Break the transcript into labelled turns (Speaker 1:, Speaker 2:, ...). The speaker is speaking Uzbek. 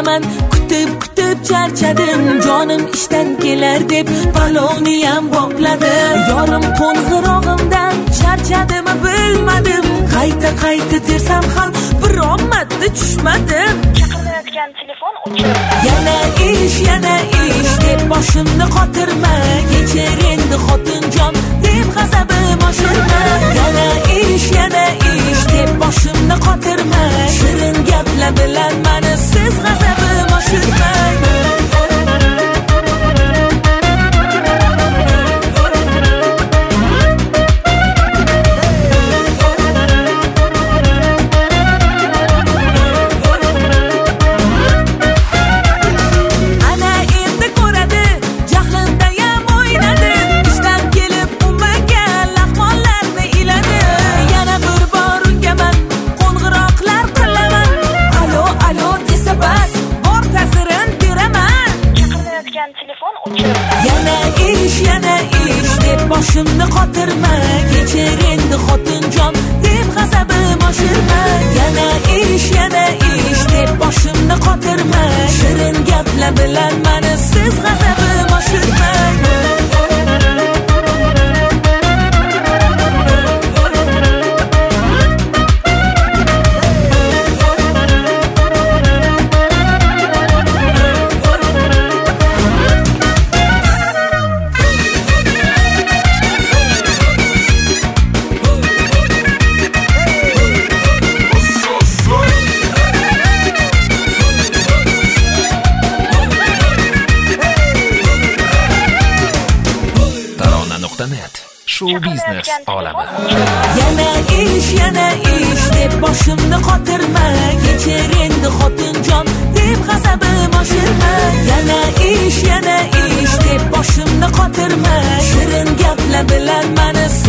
Speaker 1: kelaman, kutib charchadim, jonim ishdan kelar deb palovni ham bopladim. Yorim qo'ng'irog'imdan charchadimmi bilmadim, qayta dersam ham biron marta tushmadim.
Speaker 2: Chaqirayotgan telefon o'chirib.
Speaker 1: Yana ish deb boshimni qotirma, kechir endi xotinjon deb g'azabim oshirma. Yana ish deb boshimni qotirma, shirin gaplar bilan mani siz g'azabim oshirmang. Yana ish deb boshimni qotirma, kechir endi xotinjon deb g'azabim oshirma. Yana ish deb boshimni qotirma, shirin gaplar bilan mani siz g'azabim oshirmang.
Speaker 3: Show biznes olami.
Speaker 1: Yana ish deb boshimni qotirma, kechir endi xotinjon deb g'azabim oshirma. Yana ish deb boshimni qotirma, shirin gaplar bilan mani